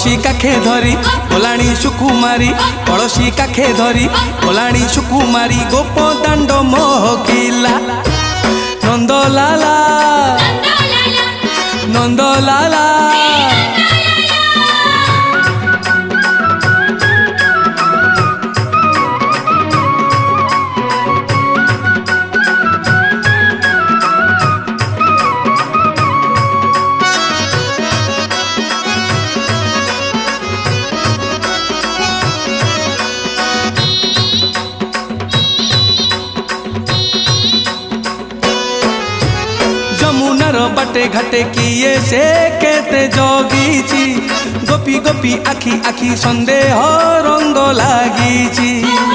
कलसी काखे धरी ओलाणी सुकुमारी कलसी काखे धरी ओलाणी सुकुमारी गोप दांड महकिला नंदलाला नंदलाला जमुनार बाटे घाटे किए से केते जगीची गोपी गोपी आखी आखी संदेह रंग लागिची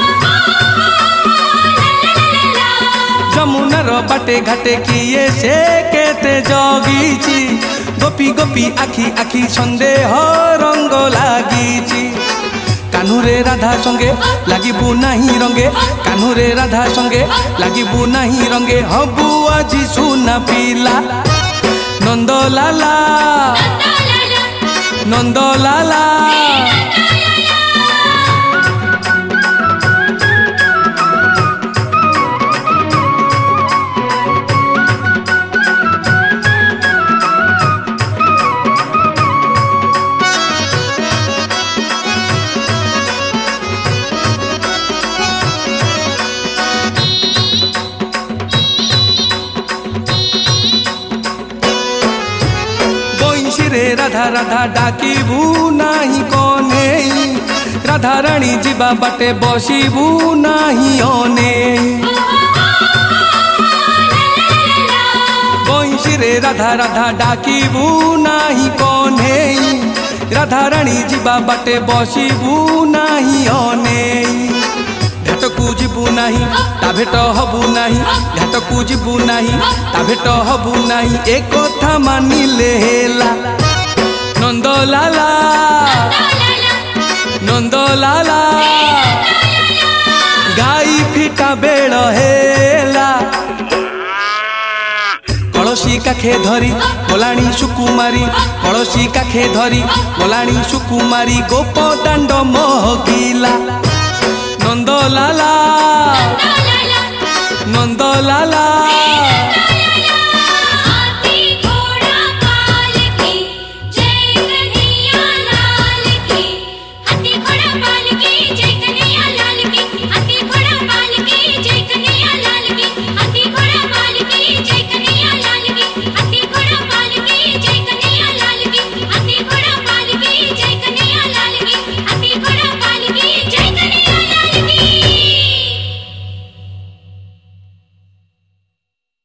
जमुनार बाटे घाटे किए से केते जगीची गोपी गोपी आखी आखी संदेह रंग लागिची कान्हुरे राधा संगे लागिबू नाही रंगे कान्हुरे राधा संगे लागिबू नाही रंगे हबू आजी सुना पिला नंदलाला नंदलाला रे राधा राधा डाकिबू नाही कोने राधा रानी जीवा बाटे बसिबू नाही ओने बंशी रे राधा राधा डाकिबू नाही कोने राधा रानी जीवा बाटे बसिबू नाही ओने घाटकू जीबू नाही ता भेट हबू नाही घाटकू जीबू नाही ता भेट हबू नाही ए कथा मानिले हेला नंदलाला नंदलाला गाई फिटा बेड़ हेला कलसी काखे धरी ओलाणी सुकुमारी कलसी काखे धरी ओलाणी सुकुमारी गोप दांड महकिला नंदलाला नंदलाला।